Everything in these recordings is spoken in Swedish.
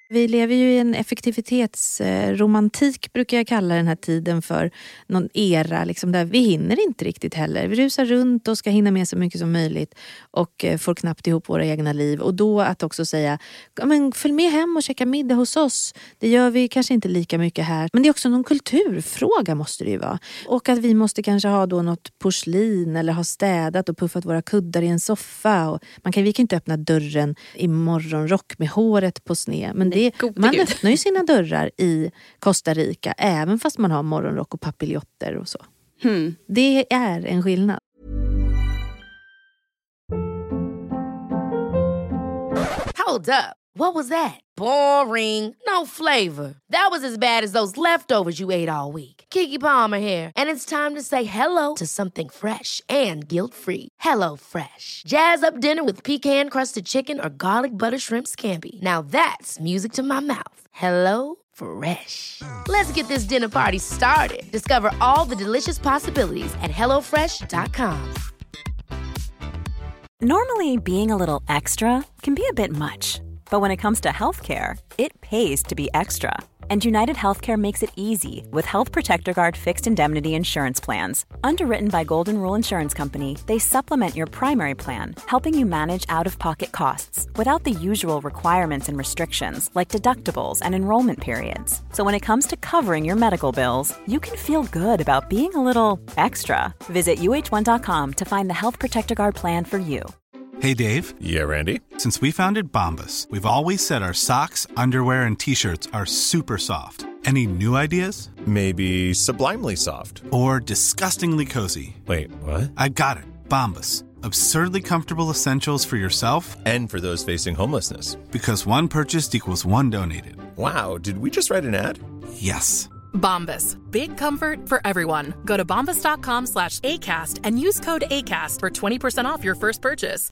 Vi lever ju i en effektivitetsromantik brukar jag kalla den här tiden för någon era liksom, där vi hinner inte riktigt heller. Vi rusar runt och ska hinna med så mycket som möjligt och får knappt ihop våra egna liv. Och då att också säga, men följ med hem och käka middag hos oss. Det gör vi kanske inte lika mycket här. Men det är också någon kulturfråga måste det ju vara. Och att vi måste kanske ha då något porslin eller ha städat och puffat våra kuddar i en soffa. Och vi kan inte öppna dörren i morgonrock med håret på sned. Men man öppnar ju sina dörrar i Costa Rica även fast man har morgonrock och papiljotter och så. Det är en skillnad. Hold up. What was that? Boring. No flavor. That was as bad as those leftovers you ate all week. Keke Palmer here, and it's time to say hello to something fresh and guilt-free. Hello Fresh. Jazz up dinner with pecan-crusted chicken or garlic butter shrimp scampi. Now that's music to my mouth. Hello Fresh. Let's get this dinner party started. Discover all the delicious possibilities at hellofresh.com. Normally, being a little extra can be a bit much. But when it comes to healthcare, it pays to be extra. And United Healthcare makes it easy with Health Protector Guard fixed indemnity insurance plans. Underwritten by Golden Rule Insurance Company, they supplement your primary plan, helping you manage out-of-pocket costs without the usual requirements and restrictions like deductibles and enrollment periods. So when it comes to covering your medical bills, you can feel good about being a little extra. Visit uh1.com to find the Health Protector Guard plan for you. Hey, Dave. Yeah, Randy. Since we founded Bombas, we've always said our socks, underwear, and T-shirts are super soft. Any new ideas? Maybe sublimely soft. Or disgustingly cozy. Wait, what? I got it. Bombas. Absurdly comfortable essentials for yourself and for those facing homelessness. Because one purchased equals one donated. Wow, did we just write an ad? Yes. Bombas. Big comfort for everyone. Go to bombas.com/ACAST and use code ACAST for 20% off your first purchase.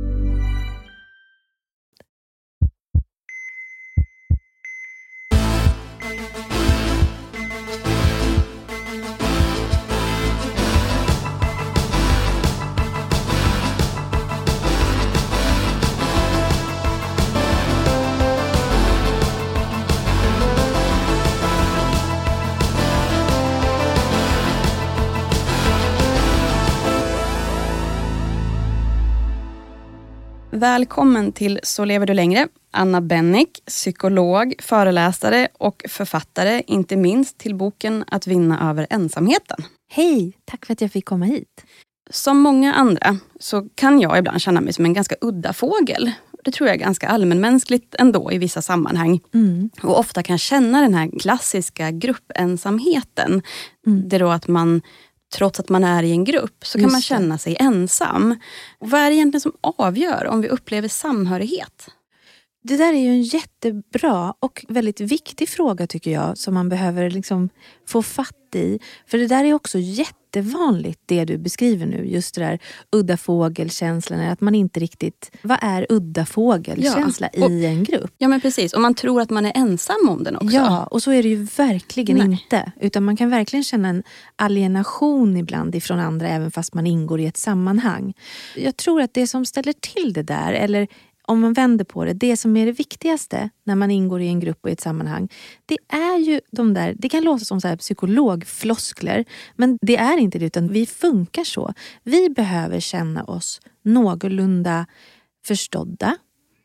Välkommen till Så lever du längre. Anna Bennick, psykolog, föreläsare och författare, inte minst till boken Att vinna över ensamheten. Hej, tack för att jag fick komma hit. Som många andra så kan jag ibland känna mig som en ganska udda fågel. Det tror jag är ganska allmänmänskligt ändå i vissa sammanhang. Och ofta kan känna den här klassiska gruppensamheten. Det är då att man, trots att man är i en grupp, så kan man känna sig ensam. Och vad är det egentligen som avgör om vi upplever samhörighet? Det där är ju en jättebra och väldigt viktig fråga tycker jag, som man behöver liksom få fatt i. För det där är också jättevanligt det du beskriver nu, just det där udda fågelkänslan, att man inte riktigt, vad är udda fågelkänsla i en grupp? Ja men precis, och man tror att man är ensam om den också. Ja, och så är det ju verkligen inte. Utan man kan verkligen känna en alienation ibland ifrån andra, även fast man ingår i ett sammanhang. Jag tror att det som ställer till det där, eller om man vänder på det som är det viktigaste när man ingår i en grupp och i ett sammanhang, det är ju de där, det kan låta som så här psykologfloskler, men det är inte det, utan vi funkar så. Vi behöver känna oss någorlunda förstådda,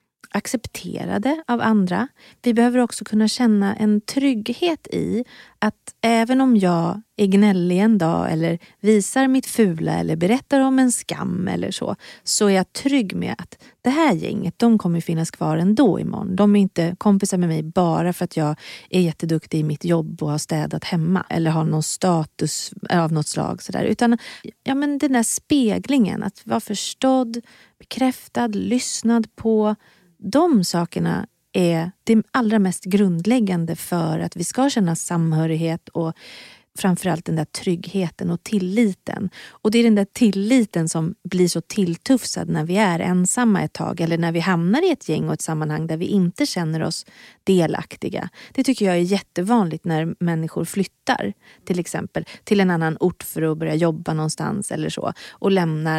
accepterade av andra. Vi behöver också kunna känna en trygghet i att även om jag är gnällig en dag eller visar mitt fula eller berättar om en skam eller så är jag trygg med att det här gänget, de kommer finnas kvar ändå imorgon. De är inte kompisar med mig bara för att jag är jätteduktig i mitt jobb och har städat hemma eller har någon status av något slag sådär. Utan ja, men den där speglingen, att vara förstådd, bekräftad, lyssnad på, de sakerna är det allra mest grundläggande för att vi ska känna samhörighet och framförallt den där tryggheten och tilliten. Och det är den där tilliten som blir så tilltufsad när vi är ensamma ett tag eller när vi hamnar i ett gäng och ett sammanhang där vi inte känner oss delaktiga. Det tycker jag är jättevanligt när människor flyttar till exempel till en annan ort för att börja jobba någonstans eller så och lämnar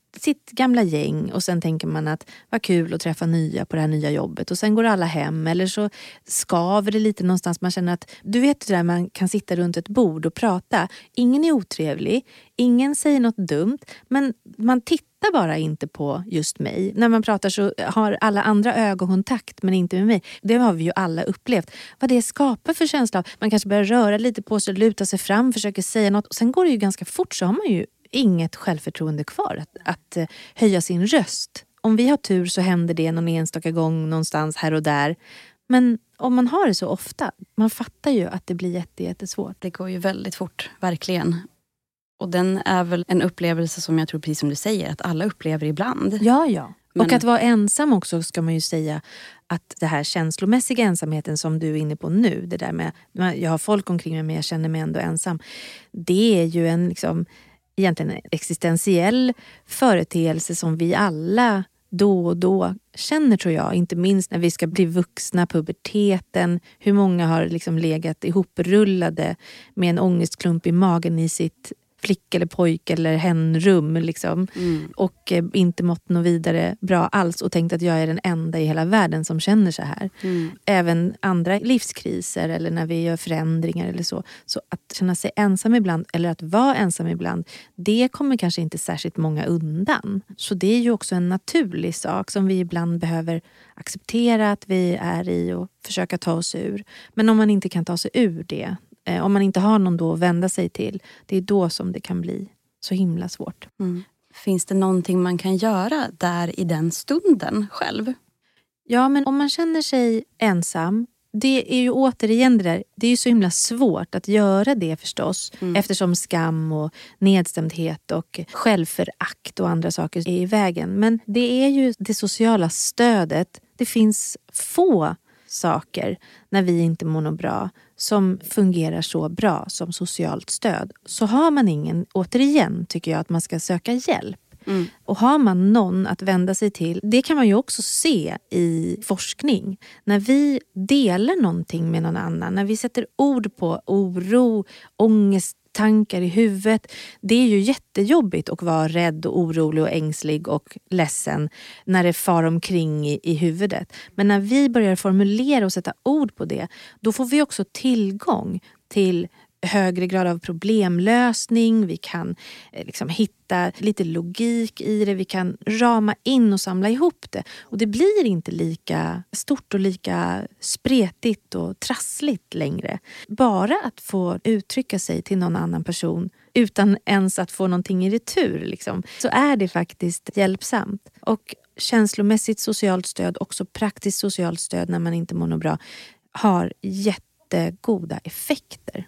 sitt gamla gäng och sen tänker man att vad kul att träffa nya på det här nya jobbet och sen går alla hem eller så skaver det lite någonstans. Man känner att, du vet det där, man kan sitta runt ett bord och prata. Ingen är otrevlig, ingen säger något dumt, men man tittar bara inte på just mig. När man pratar så har alla andra ögonkontakt men inte med mig. Det har vi ju alla upplevt. Vad det skapar för känsla av, man kanske börjar röra lite på sig, luta sig fram, försöker säga något och sen går det ju ganska fort, så har man ju inget självförtroende kvar att höja sin röst. Om vi har tur så händer det någon enstaka gång någonstans här och där. Men om man har det så ofta, man fattar ju att det blir jättesvårt. Det går ju väldigt fort, verkligen. Och den är väl en upplevelse som jag tror, precis som du säger, att alla upplever ibland. Ja. Och att vara ensam också, ska man ju säga, att det här känslomässiga ensamheten som du är inne på nu, det där med jag har folk omkring mig men jag känner mig ändå ensam. Det är ju en liksom egentligen en existentiell företeelse som vi alla då och då känner, tror jag. Inte minst när vi ska bli vuxna, puberteten. Hur många har liksom legat ihoprullade med en ångestklump i magen i sitt flick- eller pojk- eller hennrum liksom. Och inte mått något vidare bra alls och tänkt att jag är den enda i hela världen som känner så här. Även andra livskriser eller när vi gör förändringar eller så. Så att känna sig ensam ibland eller att vara ensam ibland, det kommer kanske inte särskilt många undan. Så det är ju också en naturlig sak som vi ibland behöver acceptera att vi är i och försöka ta oss ur. Men om man inte kan ta sig ur det, om man inte har någon då att vända sig till, det är då som det kan bli så himla svårt. Finns det någonting man kan göra där i den stunden själv? Ja, men om man känner sig ensam, det är ju återigen det där, det är ju så himla svårt att göra det förstås. Eftersom skam och nedstämdhet och självförakt och andra saker är i vägen. Men det är ju det sociala stödet, det finns få saker när vi inte mår något bra som fungerar så bra som socialt stöd. Så har man ingen, återigen tycker jag att man ska söka hjälp. Och har man någon att vända sig till, det kan man ju också se i forskning. När vi delar någonting med någon annan, när vi sätter ord på oro, ångest, tankar i huvudet. Det är ju jättejobbigt att vara rädd och orolig och ängslig och ledsen när det far omkring i huvudet. Men när vi börjar formulera och sätta ord på det, då får vi också tillgång till högre grad av problemlösning. Vi kan liksom hitta lite logik i det. Vi kan rama in och samla ihop det. Och det blir inte lika stort och lika spretigt och trassligt längre. Bara att få uttrycka sig till någon annan person utan ens att få någonting i retur liksom, så är det faktiskt hjälpsamt. Och känslomässigt socialt stöd, också praktiskt socialt stöd när man inte mår något bra, har jättegoda effekter.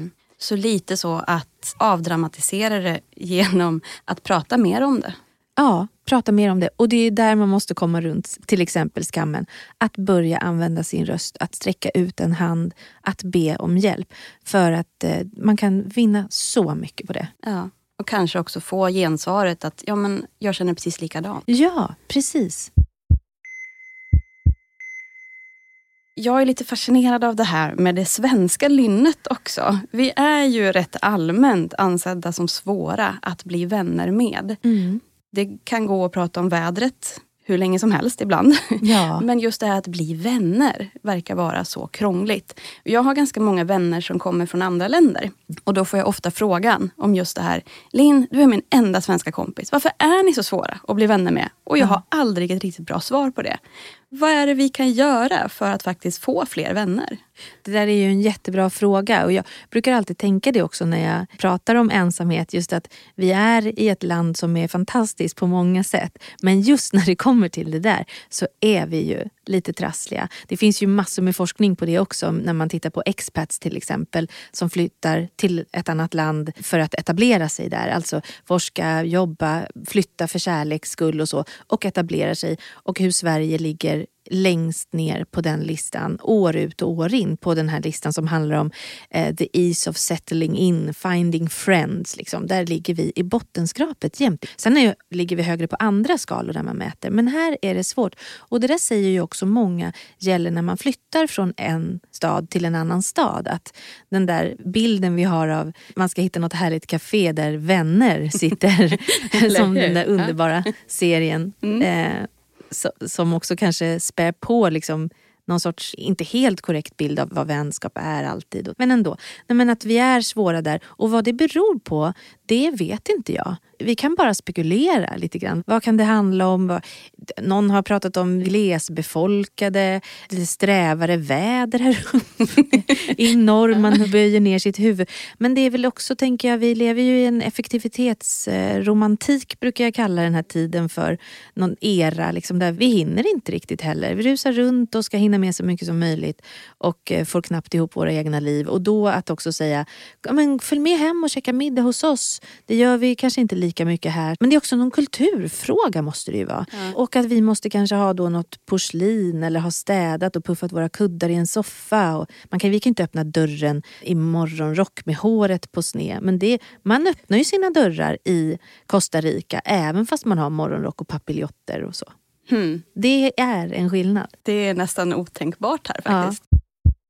Så lite så att avdramatisera det genom att prata mer om det. Ja, prata mer om det. Och det är där man måste komma runt till exempel skammen. Att börja använda sin röst, att sträcka ut en hand, att be om hjälp. För att man kan vinna så mycket på det. Ja, och kanske också få gensvaret att ja, men jag känner precis likadant. Ja, precis. Jag är lite fascinerad av det här med det svenska lynnet också. Vi är ju rätt allmänt ansedda som svåra att bli vänner med. Det kan gå att prata om vädret hur länge som helst ibland. Ja. Men just det här att bli vänner verkar vara så krångligt. Jag har ganska många vänner som kommer från andra länder. Och då får jag ofta frågan om just det här. Linn, du är min enda svenska kompis. Varför är ni så svåra att bli vänner med? Och jag har aldrig ett riktigt bra svar på det. Vad är det vi kan göra för att faktiskt få fler vänner? Det där är ju en jättebra fråga och jag brukar alltid tänka det också när jag pratar om ensamhet. Just att vi är i ett land som är fantastiskt på många sätt. Men just när det kommer till det där så är vi ju lite trassliga. Det finns ju massor med forskning på det också när man tittar på expats till exempel som flyttar till ett annat land för att etablera sig där. Alltså forska, jobba, flytta för kärleks skull och så och etablera sig och hur Sverige ligger längst ner på den listan, år ut och år in på den här listan som handlar om the ease of settling in, finding friends. Liksom. Där ligger vi i bottenskrapet jämt. Sen ligger vi högre på andra skalor där man mäter. Men här är det svårt. Och det där säger ju också många gäller när man flyttar från en stad till en annan stad. Att den där bilden vi har av man ska hitta något härligt café där vänner sitter som den där underbara serien som också kanske spär på liksom någon sorts inte helt korrekt bild av vad vänskap är alltid. Men ändå. Men att vi är svåra där. Och vad det beror på, det vet inte jag. Vi kan bara spekulera lite grann. Vad kan det handla om? Någon har pratat om glesbefolkade, strävare väder här uppe i norr. Man böjer ner sitt huvud. Men det är väl också, tänker jag, vi lever ju i en effektivitetsromantik brukar jag kalla den här tiden för någon era liksom, där vi hinner inte riktigt heller. Vi rusar runt och ska hinna med så mycket som möjligt och får knappt ihop våra egna liv. Och då att också säga, men följ med hem och käka middag hos oss. Det gör vi kanske inte lika mycket här. Men det är också någon kulturfråga måste det ju vara. Ja. Och att vi måste kanske ha då något porslin eller ha städat och puffat våra kuddar i en soffa. Och vi kan inte öppna dörren i morgonrock med håret på sned. Men man öppnar ju sina dörrar i Costa Rica även fast man har morgonrock och papiljotter och så. Det är en skillnad. Det är nästan otänkbart här faktiskt. Ja.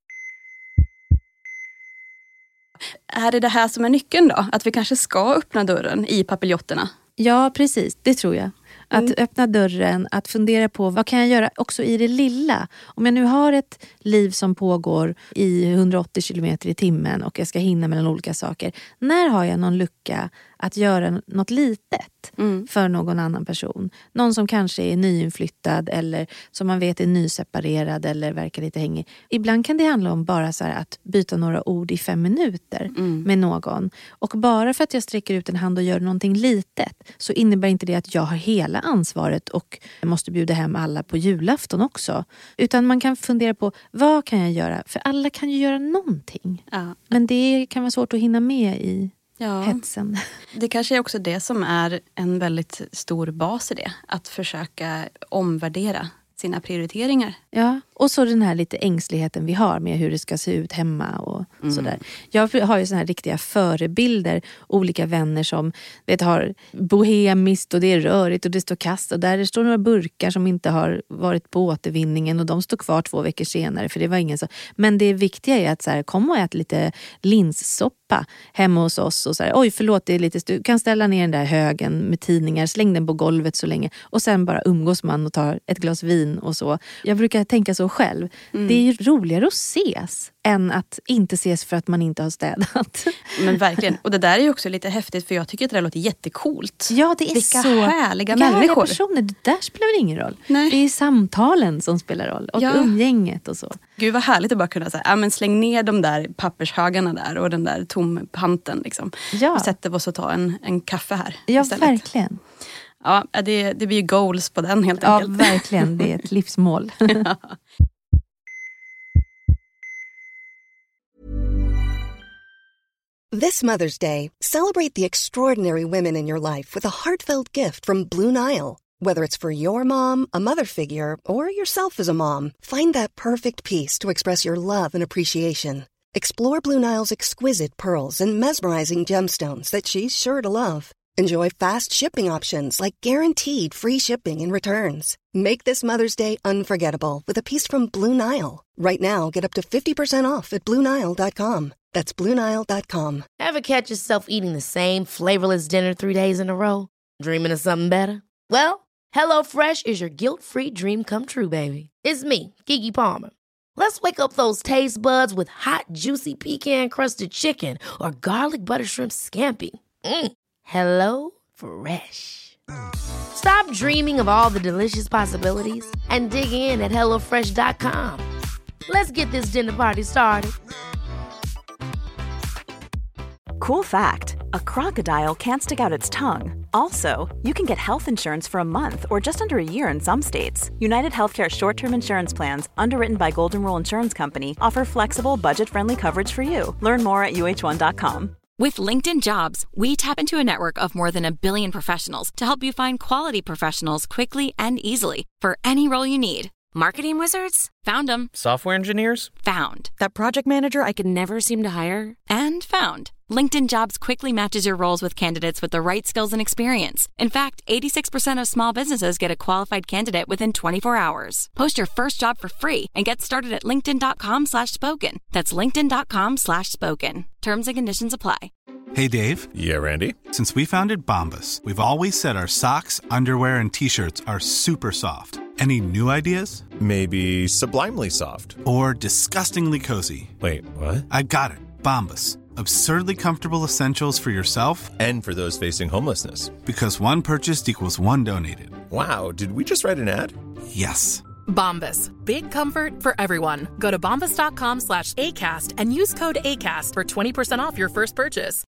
Är det här som är nyckeln då? Att vi kanske ska öppna dörren i papiljetterna? Ja, precis. Det tror jag. Att öppna dörren, att fundera på vad kan jag göra också i det lilla. Om jag nu har ett liv som pågår i 180 kilometer i timmen och jag ska hinna mellan olika saker. När har jag någon lucka att göra något litet för någon annan person? Någon som kanske är nyinflyttad eller som man vet är nyseparerad eller verkar lite hängig. Ibland kan det handla om bara så här att byta några ord i 5 minuter med någon. Och bara för att jag sträcker ut en hand och gör någonting litet så innebär inte det att jag har hela ansvaret och måste bjuda hem alla på julafton också. Utan man kan fundera på vad kan jag göra? För alla kan ju göra någonting. Ja. Men det kan vara svårt att hinna med i hetsen. Det kanske är också det som är en väldigt stor bas i det. Att försöka omvärdera sina prioriteringar. Ja, och så den här lite ängsligheten vi har med hur det ska se ut hemma och sådär. Jag har ju såna här riktiga förebilder, olika vänner som har bohemiskt och det är rörigt och det står kast och där står några burkar som inte har varit på återvinningen och de står kvar 2 veckor senare för det var ingen så. Men det viktiga är att så här, kom och ät lite linssoppa hemma hos oss och så här, oj förlåt det är lite du kan ställa ner den där högen med tidningar, släng den på golvet så länge och sen bara umgås man och tar ett glas vin och så. Jag brukar tänka så själv. Det är ju roligare att ses än att inte ses för att man inte har städat. Men verkligen. Och det där är ju också lite häftigt för jag tycker att det där låter jättecoolt. Ja, det är vilka så härliga människor. Personer. Det där spelar väl ingen roll. Nej. Det är samtalen som spelar roll. Och umgänget och så. Gud vad härligt att bara kunna säga, men släng ner de där pappershögarna där och den där tompanten liksom. Ja. Och sätter oss och ta en kaffe här istället. Ja, verkligen. Ja, det blir ju goals på den helt enkelt. Ja, verkligen. Det är ett livsmål. Ja. This Mother's Day, celebrate the extraordinary women in your life with a heartfelt gift from Blue Nile. Whether it's for your mom, a mother figure, or yourself as a mom, find that perfect piece to express your love and appreciation. Explore Blue Nile's exquisite pearls and mesmerizing gemstones that she's sure to love. Enjoy fast shipping options like guaranteed free shipping and returns. Make this Mother's Day unforgettable with a piece from Blue Nile. Right now, get up to 50% off at BlueNile.com. That's BlueNile.com. Ever catch yourself eating the same flavorless dinner 3 days in a row? Dreaming of something better? Well, HelloFresh is your guilt-free dream come true, baby. It's me, Keke Palmer. Let's wake up those taste buds with hot, juicy pecan-crusted chicken or garlic butter shrimp scampi. Hello Fresh. Stop dreaming of all the delicious possibilities and dig in at HelloFresh.com. Let's get this dinner party started. Cool fact, a crocodile can't stick out its tongue. Also, you can get health insurance for a month or just under a year in some states. United Healthcare short-term insurance plans, underwritten by Golden Rule Insurance Company, offer flexible, budget-friendly coverage for you. Learn more at UH1.com. With LinkedIn Jobs, we tap into a network of more than 1 billion professionals to help you find quality professionals quickly and easily for any role you need. Marketing wizards? Found them. Software engineers? Found. That project manager I could never seem to hire? And found. LinkedIn Jobs quickly matches your roles with candidates with the right skills and experience. In fact, 86% of small businesses get a qualified candidate within 24 hours. Post your first job for free and get started at linkedin.com/spoken. That's linkedin.com/spoken. Terms and conditions apply. Hey, Dave. Yeah, Randy. Since we founded Bombas, we've always said our socks, underwear, and T-shirts are super soft. Any new ideas? Maybe sublimely soft. Or disgustingly cozy? Wait, what? I got it. Bombas. Absurdly comfortable essentials for yourself And for those facing homelessness. Because one purchased equals one donated. Wow, did we just write an ad? Yes. Bombas. Big comfort for everyone. Go to bombas.com/ACAST and use code ACAST for 20% off your first purchase.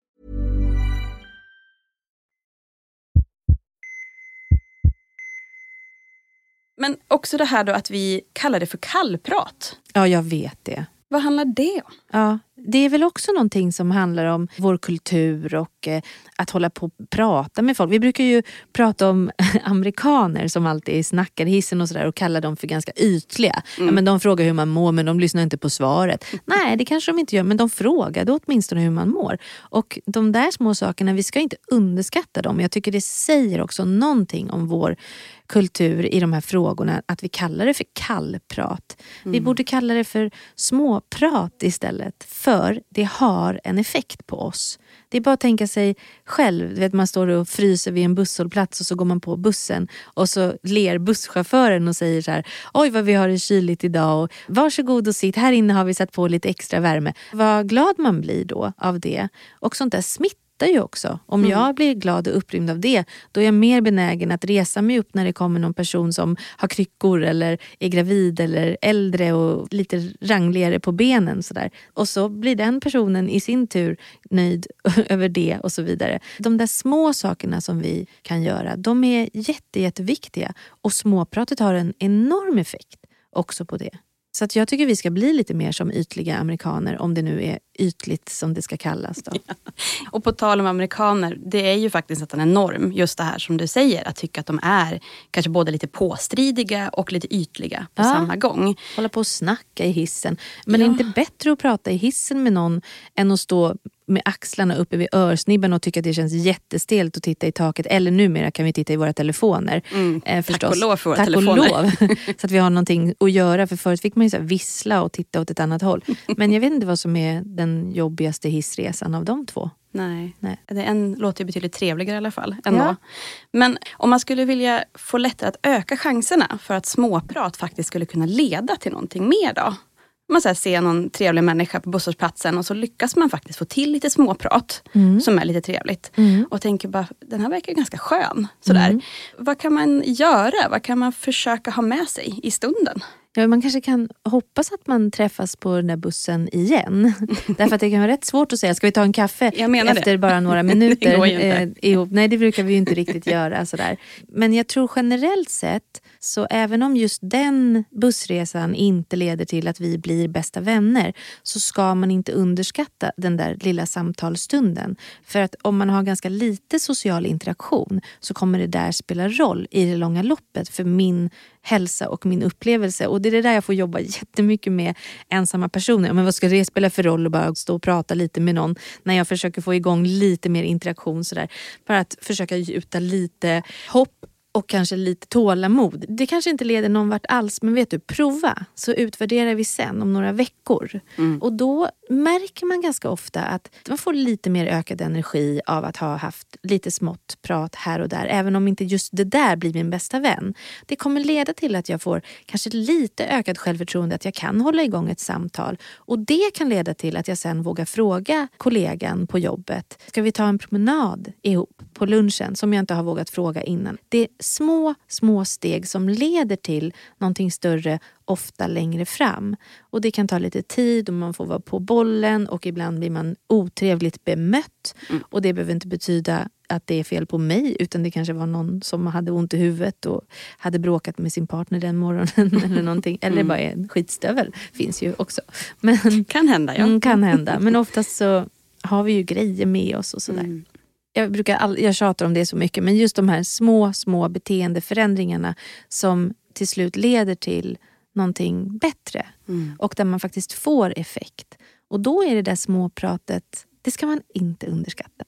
Men också det här då att vi kallar det för kallprat. Ja, jag vet det. Vad handlar det om? Ja, det är väl också någonting som handlar om vår kultur och att hålla på och prata med folk. Vi brukar ju prata om amerikaner som alltid snackar i hissen och sådär och kallar dem för ganska ytliga. Ja, men de frågar hur man mår men de lyssnar inte på svaret. Nej, det kanske de inte gör, men de frågade åtminstone hur man mår. Och de där små sakerna, vi ska inte underskatta dem. Jag tycker det säger också någonting om vår kultur i de här frågorna, att vi kallar det för kallprat. Vi borde kalla det för småprat istället, för det har en effekt på oss. Det är bara att tänka sig själv, vet, man står och fryser vid en busshållplats och så går man på bussen och så ler busschauffören och säger så här: oj vad vi har det kyligt idag och varsågod och sitt, här inne har vi satt på lite extra värme. Vad glad man blir då av det. Och sånt där smittar ju också. Om jag blir glad och upprymd av det, då är jag mer benägen att resa mig upp när det kommer någon person som har kryckor eller är gravid eller äldre och lite rangligare på benen sådär. Och så blir den personen i sin tur nöjd över det och så vidare. De där små sakerna som vi kan göra, de är jätteviktiga, och småpratet har en enorm effekt också på det. Så att jag tycker vi ska bli lite mer som ytliga amerikaner, om det nu är ytligt som det ska kallas då. Ja. Och på tal om amerikaner, det är ju faktiskt nästan en norm, just det här som du säger, att tycka att de är kanske både lite påstridiga och lite ytliga på samma gång. Hålla på och snacka i hissen. Men det är inte bättre att prata i hissen med någon än att stå med axlarna uppe vid örsnibben och tycka att det känns jättestelt att titta i taket. Eller numera kan vi titta i våra telefoner. Tack och lov för våra Tack telefoner. Och lov. Så att vi har någonting att göra. För förut fick man ju så här vissla och titta åt ett annat håll. Men jag vet inte vad som är den jobbigaste hissresan av de två. Nej. Nej. En låter ju betydligt trevligare i alla fall. Ändå. Ja. Men om man skulle vilja få lättare att öka chanserna för att småprat faktiskt skulle kunna leda till någonting mer då? Man så här ser någon trevlig människa på busshållplatsen och så lyckas man faktiskt få till lite småprat som är lite trevligt. Och tänker bara, den här verkar ganska skön. Sådär. Vad kan man göra? Vad kan man försöka ha med sig i stunden? Ja, man kanske kan hoppas att man träffas på den där bussen igen. Därför att det kan vara rätt svårt att säga, ska vi ta en kaffe efter bara några minuter? Det går ju inte. Ihop? Nej, det brukar vi ju inte riktigt göra. Sådär. Men jag tror generellt sett, så även om just den bussresan inte leder till att vi blir bästa vänner, så ska man inte underskatta den där lilla samtalsstunden. För att om man har ganska lite social interaktion, så kommer det där spela roll i det långa loppet för min hälsa och min upplevelse. Och det är det där jag får jobba jättemycket med ensamma personer. Men vad ska det spela för roll att bara stå och prata lite med någon när jag försöker få igång lite mer interaktion sådär. Bara att försöka gjuta lite hopp och kanske lite tålamod. Det kanske inte leder någon vart alls, men vet du, prova. Så utvärderar vi sen om några veckor. Och då märker man ganska ofta att man får lite mer ökad energi av att ha haft lite smått prat här och där. Även om inte just det där blir min bästa vän. Det kommer leda till att jag får kanske lite ökad självförtroende, att jag kan hålla igång ett samtal. Och det kan leda till att jag sen vågar fråga kollegan på jobbet: ska vi ta en promenad ihop på lunchen, som jag inte har vågat fråga innan. Det är små steg som leder till någonting större, ofta längre fram. Och det kan ta lite tid och man får vara på bollen, och ibland blir man otrevligt bemött. Och det behöver inte betyda att det är fel på mig, utan det kanske var någon som hade ont i huvudet och hade bråkat med sin partner den morgonen eller någonting. Eller bara en skitstövel finns ju också. Men, kan hända, ja. Kan hända, men oftast så har vi ju grejer med oss och sådär. Jag tjatar om det så mycket, men just de här små beteendeförändringarna som till slut leder till någonting bättre. Och där man faktiskt får effekt. Och då är det där småpratet, det ska man inte underskatta.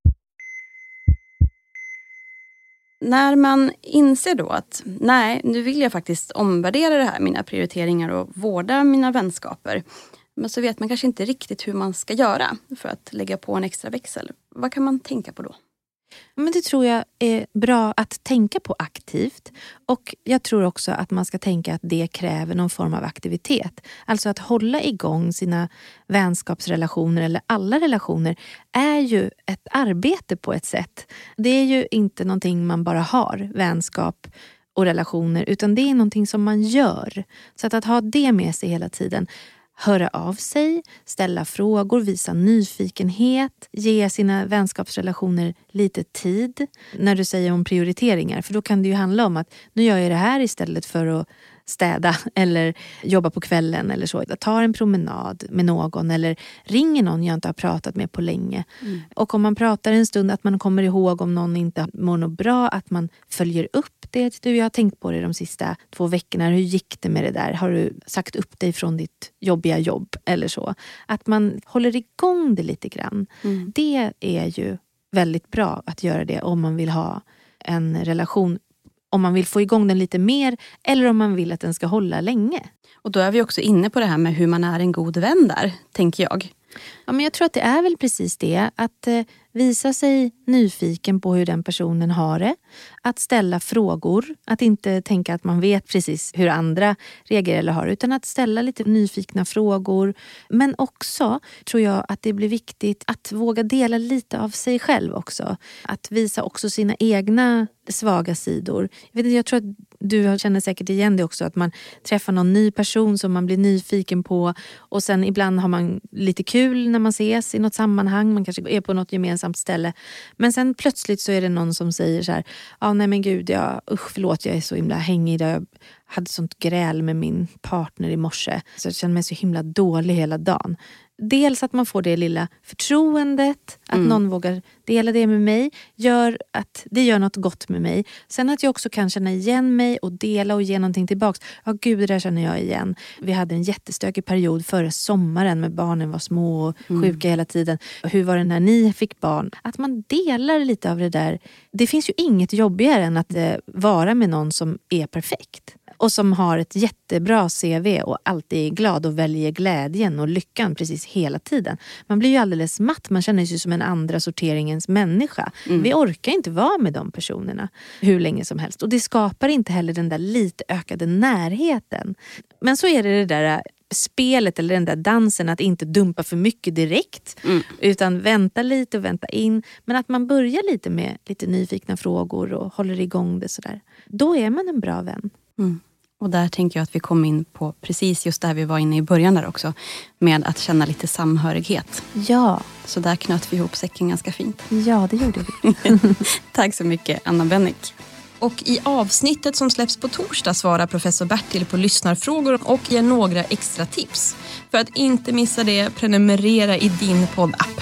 När man inser då att nej, nu vill jag faktiskt omvärdera det här, mina prioriteringar och vårda mina vänskaper. Men så vet man kanske inte riktigt hur man ska göra för att lägga på en extra växel. Vad kan man tänka på då? Men det tror jag är bra att tänka på aktivt. Och jag tror också att man ska tänka att det kräver någon form av aktivitet. Alltså att hålla igång sina vänskapsrelationer eller alla relationer är ju ett arbete på ett sätt. Det är ju inte någonting man bara har, vänskap och relationer, utan det är någonting som man gör. Så att ha det med sig hela tiden. Höra av sig, ställa frågor, visa nyfikenhet, ge sina vänskapsrelationer lite tid. När du säger om prioriteringar, för då kan det ju handla om att nu gör jag det här istället för att städa eller jobba på kvällen eller så. Ta en promenad med någon eller ringer någon jag inte har pratat med på länge. Och om man pratar en stund, att man kommer ihåg om någon inte mår något bra, att man följer upp det. Du, jag har tänkt på det de sista 2 veckorna. Hur gick det med det där? Har du sagt upp dig från ditt jobbiga jobb eller så? Att man håller igång det lite grann. Det är ju väldigt bra att göra det om man vill ha en relation, om man vill få igång den lite mer eller om man vill att den ska hålla länge. Och då är vi också inne på det här med hur man är en god vän där, tänker jag. Ja, men jag tror att det är väl precis det. Att visa sig nyfiken på hur den personen har det. Att ställa frågor. Att inte tänka att man vet precis hur andra reagerar eller har. Utan att ställa lite nyfikna frågor. Men också tror jag att det blir viktigt att våga dela lite av sig själv också. Att visa också sina egna svaga sidor. Jag tror att du känner säkert igen det också. Att man träffar någon ny person som man blir nyfiken på. Och sen ibland har man lite kul när man ses i något sammanhang. Man kanske är på något gemensamt ställe. Men sen plötsligt så är det någon som säger så här: ja, nej men gud, förlåt, jag är så himla hängig idag. Jag hade sånt gräl med min partner i morse. Så jag känner mig så himla dålig hela dagen. Dels att man får det lilla förtroendet, att någon vågar dela det med mig, gör att det gör något gott med mig. Sen att jag också kan känna igen mig och dela och ge någonting tillbaks. Ja gud, det där känner jag igen. Vi hade en jättestökig period förra sommaren med barnen var små och sjuka hela tiden. Hur var det när ni fick barn? Att man delar lite av det där. Det finns ju inget jobbigare än att vara med någon som är perfekt. Och som har ett jättebra CV och alltid är glad och väljer glädjen och lyckan precis hela tiden. Man blir ju alldeles matt, man känner sig som en andra sorteringens människa. Vi orkar inte vara med de personerna hur länge som helst. Och det skapar inte heller den där lite ökade närheten. Men så är det där spelet eller den där dansen att inte dumpa för mycket direkt. Utan vänta lite och vänta in. Men att man börjar lite med lite nyfikna frågor och håller igång det sådär. Då är man en bra vän. Och där tänker jag att vi kom in på precis just det här vi var inne i början där också. Med att känna lite samhörighet. Ja. Så där knöt vi ihop säcken ganska fint. Ja, det gjorde vi. Tack så mycket, Anna Bennick. Och i avsnittet som släpps på torsdag svarar professor Bertil på lyssnarfrågor och ger några extra tips. För att inte missa det, prenumerera i din poddapp.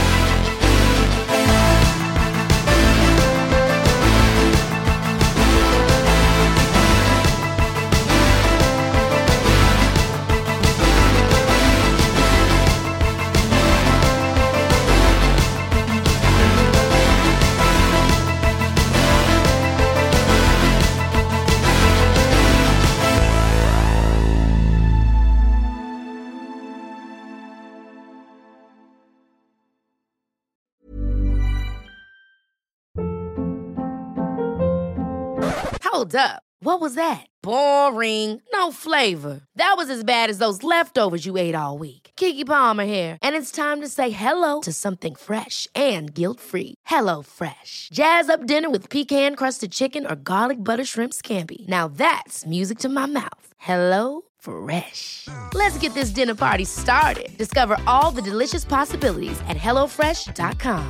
Hold up. What was that? Boring. No flavor. That was as bad as those leftovers you ate all week. Keke Palmer here, and it's time to say hello to something fresh and guilt-free. Hello Fresh. Jazz up dinner with pecan-crusted chicken or garlic butter shrimp scampi. Now that's music to my mouth. Hello Fresh. Let's get this dinner party started. Discover all the delicious possibilities at hellofresh.com.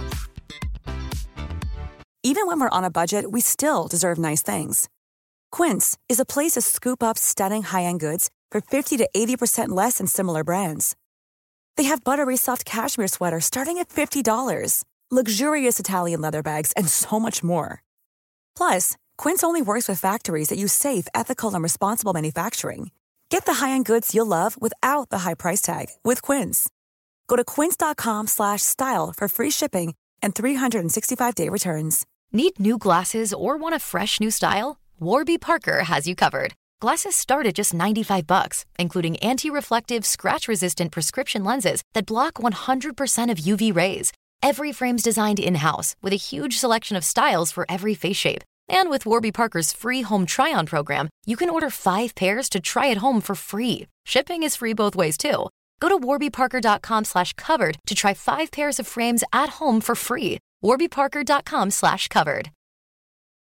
Even when we're on a budget, we still deserve nice things. Quince is a place to scoop up stunning high-end goods for 50 to 80% less than similar brands. They have buttery soft cashmere sweaters starting at $50, luxurious Italian leather bags, and so much more. Plus, Quince only works with factories that use safe, ethical, and responsible manufacturing. Get the high-end goods you'll love without the high price tag with Quince. Go to quince.com/style for free shipping and 365-day returns. Need new glasses or want a fresh new style? Warby Parker has you covered. Glasses start at just $95, including anti-reflective, scratch-resistant prescription lenses that block 100% of UV rays. Every frame's designed in-house with a huge selection of styles for every face shape. And with Warby Parker's free home try-on program, you can order 5 pairs to try at home for free. Shipping is free both ways, too. Go to warbyparker.com/covered to try 5 pairs of frames at home for free. warbyparker.com/covered.